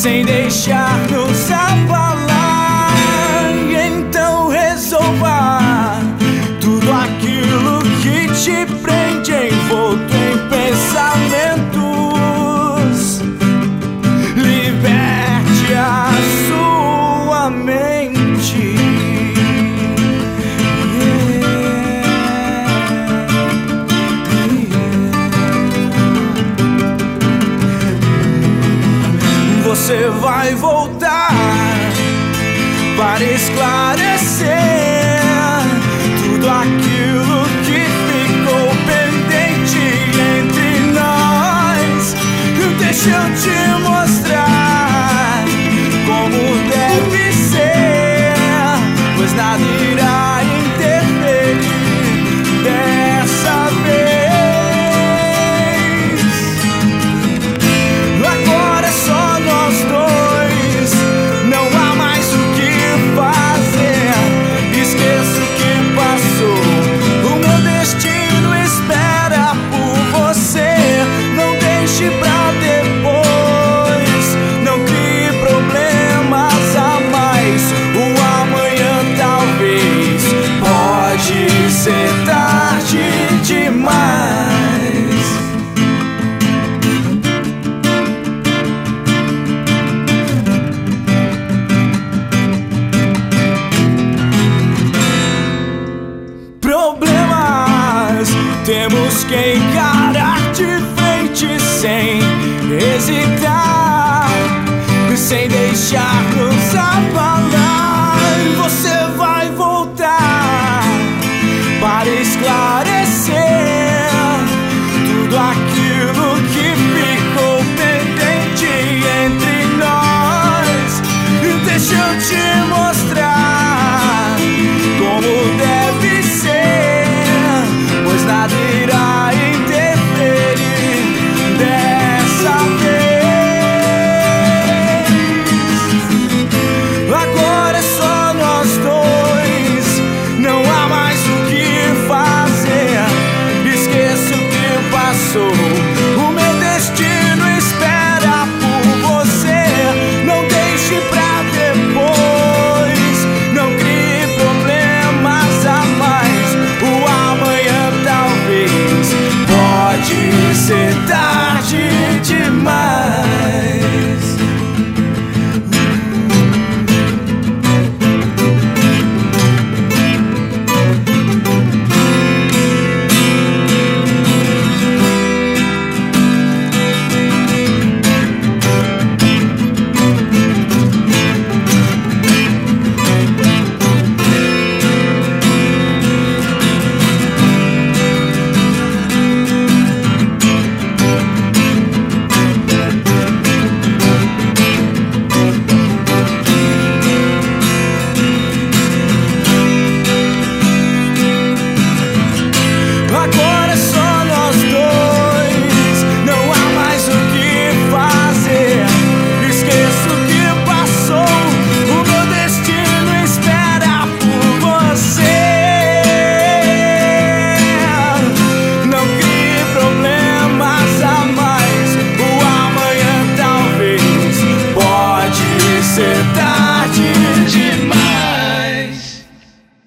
sem deixar nos abalar. Então resolva tudo aquilo que te prende envolto em pensamentos. Liberte a sua mente. Você vai voltar para esclarecer tudo aquilo que ficou pendente entre nós. Deixa eu te mostrar como deve ser, pois nada irá interferir dessa vez. Agora é só nós dois, não há mais o que fazer. Esqueça o que passou, o meu destino espera por você. Não deixe pra depois, não crie problemas a mais. O amanhã talvez pode ser tarde demais. Problemas temos que encarar de frente sem hesitar, sem deixar nos abalar. Você vai voltar para esclarecer